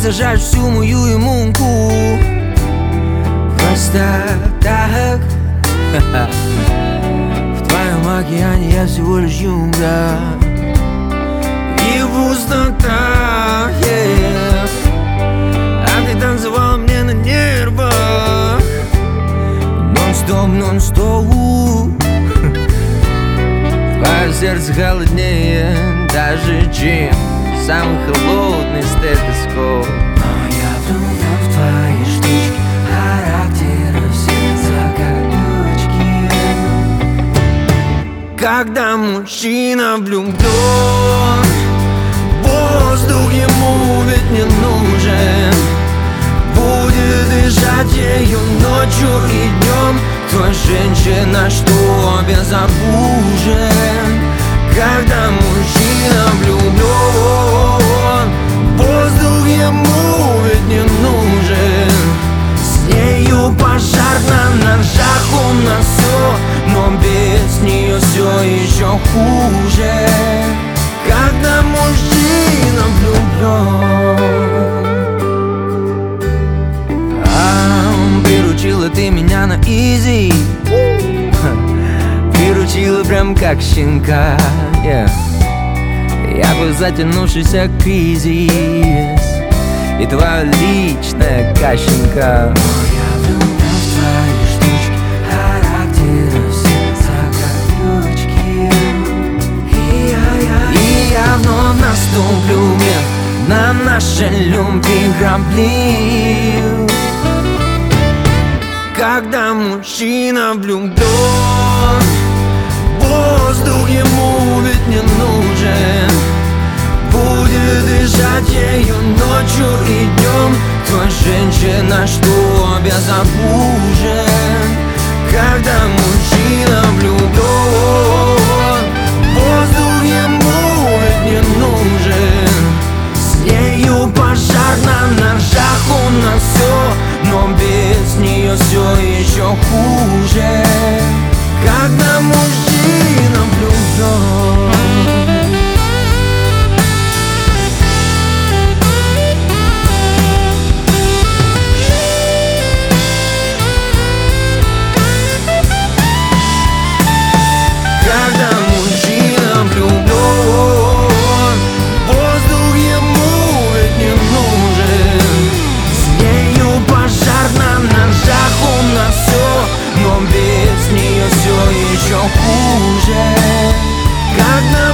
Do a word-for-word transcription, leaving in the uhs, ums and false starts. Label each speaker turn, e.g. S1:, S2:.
S1: зажать всю мою иммунку. Просто так. В твоем океане я всего лишь юнга и пустота, yeah. А ты танцевал мне на нервах нон-стоп, нон-стоп. Твое сердце холоднее даже, чем самый холодный стетоскоп.
S2: Но я влюблен в твои штучки, характеры все закорючки.
S1: Когда мужчина влюблен, воздух ему ведь не нужен. Будет дышать ею ночью и днем. Твоя женщина, что безоружен. Когда мужчина влюблен, воздух ему ведь не нужен. С нею пожар на ножах, у нас все, но без нее все еще хуже. Когда мужчина влюблен. А, приручила ты меня на изи, приручила прям как щенка, yeah. Я бы затянувшийся кризис и твоя личная кащенка.
S2: Но я влюблен в твои штучки, характеры все закорючки. И я, я,
S1: И я вновь наступлю мир на наши любви грабли. Когда мужчина влюблен, воздух ему ведь не нужен. Будет дышать ею ночью и днем. Твоя женщина, что безоружен. Когда мужчина влюблен, воздух ему ведь не нужен. С нею пожар на ножах, у нас все, но без нее все еще хуже. Когда мужчина влюблен. Когда мужчина влюблен, воздух ему ведь не нужен. С нею пожар на ножах, у нас все, но без нее все еще хуже. Когда